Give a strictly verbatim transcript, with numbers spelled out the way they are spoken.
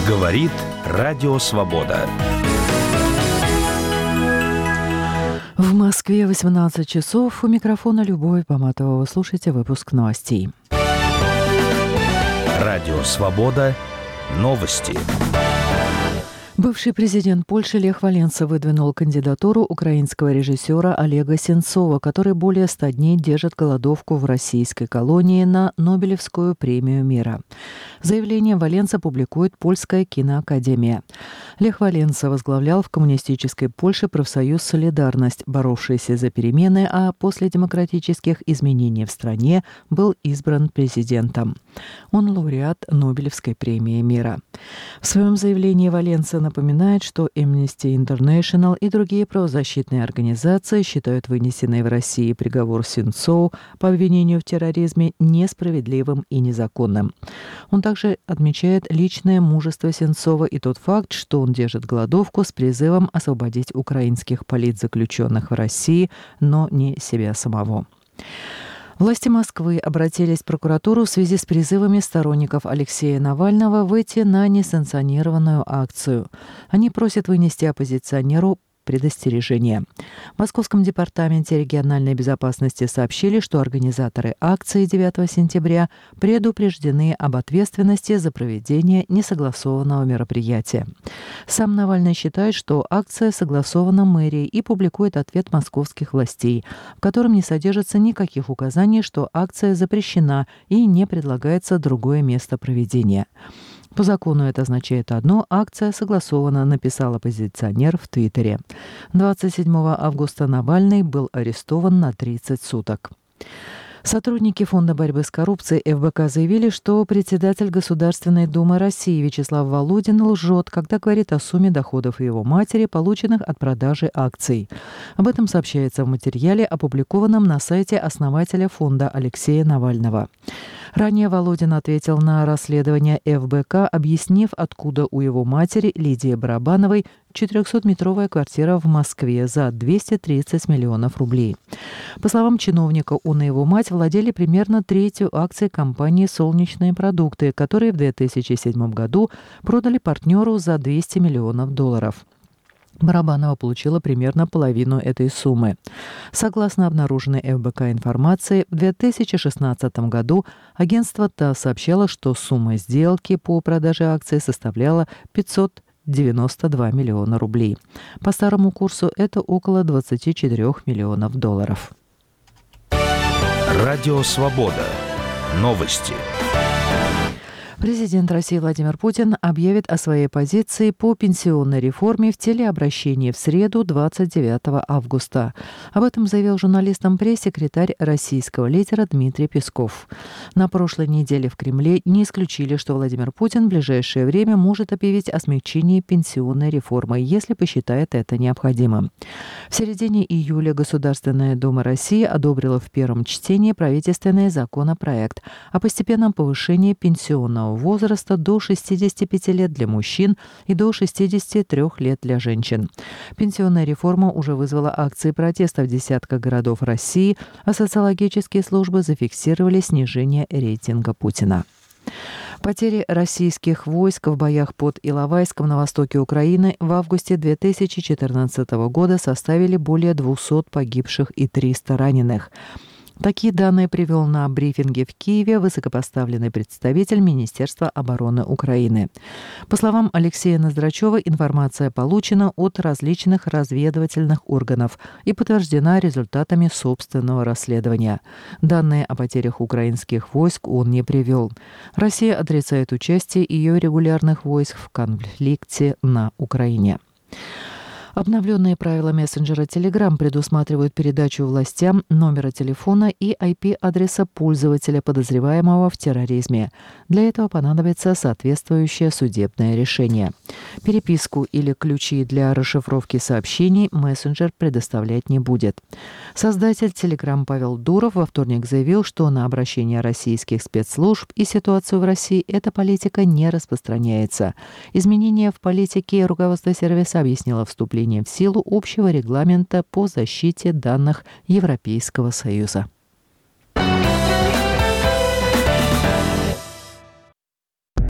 Говорит Радио Свобода. В Москве восемнадцать часов. У микрофона Любовь Поматова. Вы слушаете выпуск новостей. Радио Свобода. Новости. Бывший президент Польши Лех Валенса выдвинул кандидатуру украинского режиссера Олега Сенцова, который более ста дней держит голодовку в российской колонии на Нобелевскую премию мира. Заявление Валенса публикует Польская киноакадемия. Лех Валенса возглавлял в коммунистической Польше профсоюз «Солидарность», боровшийся за перемены, а после демократических изменений в стране был избран президентом. Он лауреат Нобелевской премии мира. В своем заявлении Валенса напоминает, что Amnesty International и другие правозащитные организации считают вынесенный в России приговор Сенцову по обвинению в терроризме несправедливым и незаконным. Он также отмечает личное мужество Сенцова и тот факт, что он держит голодовку с призывом освободить украинских политзаключенных в России, но не себя самого. Власти Москвы обратились в прокуратуру в связи с призывами сторонников Алексея Навального выйти на несанкционированную акцию. Они просят вынести оппозиционеру предостережение. В Московском департаменте региональной безопасности сообщили, что организаторы акции девятого сентября предупреждены об ответственности за проведение несогласованного мероприятия. Сам Навальный считает, что акция согласована мэрией и публикует ответ московских властей, в котором не содержится никаких указаний, что акция запрещена и не предлагается другое место проведения. По закону это означает одно: акция согласована, написал оппозиционер в Твиттере. двадцать седьмого августа Навальный был арестован на тридцать суток. Сотрудники Фонда борьбы с коррупцией эф бэ ка заявили, что председатель Государственной Думы России Вячеслав Володин лжет, когда говорит о сумме доходов его матери, полученных от продажи акций. Об этом сообщается в материале, опубликованном на сайте основателя фонда Алексея Навального. Ранее Володин ответил на расследование эф бэ ка, объяснив, откуда у его матери Лидии Барабановой четырехсотметровая квартира в Москве за двести тридцать миллионов рублей. По словам чиновника, он и его мать владели примерно третью акций компании «Солнечные продукты», которые в две тысячи седьмом году продали партнеру за двести миллионов долларов. Барабанова получила примерно половину этой суммы. Согласно обнаруженной эф бэ ка информации, в две тысячи шестнадцатом году агентство ТАСС сообщало, что сумма сделки по продаже акций составляла пятьсот девяносто два миллиона рублей. По старому курсу это около двадцать четыре миллионов долларов. Радио Свобода. Новости. Президент России Владимир Путин объявит о своей позиции по пенсионной реформе в телеобращении в среду, двадцать девятого августа. Об этом заявил журналистам пресс-секретарь российского лидера Дмитрий Песков. На прошлой неделе в Кремле не исключили, что Владимир Путин в ближайшее время может объявить о смягчении пенсионной реформы, если посчитает это необходимым. В середине июля Государственная Дума России одобрила в первом чтении правительственный законопроект о постепенном повышении пенсионного возраста до шестидесяти пяти лет для мужчин и до шестидесяти трёх лет для женщин. Пенсионная реформа уже вызвала акции протеста в десятках городов России, а социологические службы зафиксировали снижение рейтинга Путина. Потери российских войск в боях под Иловайском на востоке Украины в августе две тысячи четырнадцатого года составили более двухсот погибших и триста раненых. Такие данные привел на брифинге в Киеве высокопоставленный представитель Министерства обороны Украины. По словам Алексея Ноздрачева, информация получена от различных разведывательных органов и подтверждена результатами собственного расследования. Данные о потерях украинских войск он не привел. Россия отрицает участие ее регулярных войск в конфликте на Украине. Обновленные правила мессенджера Telegram предусматривают передачу властям номера телефона и ай пи-адреса пользователя, подозреваемого в терроризме. Для этого понадобится соответствующее судебное решение. Переписку или ключи для расшифровки сообщений мессенджер предоставлять не будет. Создатель Telegram Павел Дуров во вторник заявил, что на обращение российских спецслужб и ситуацию в России эта политика не распространяется. Изменения в политике руководство сервиса объяснило вступление в силу общего регламента по защите данных Европейского Союза.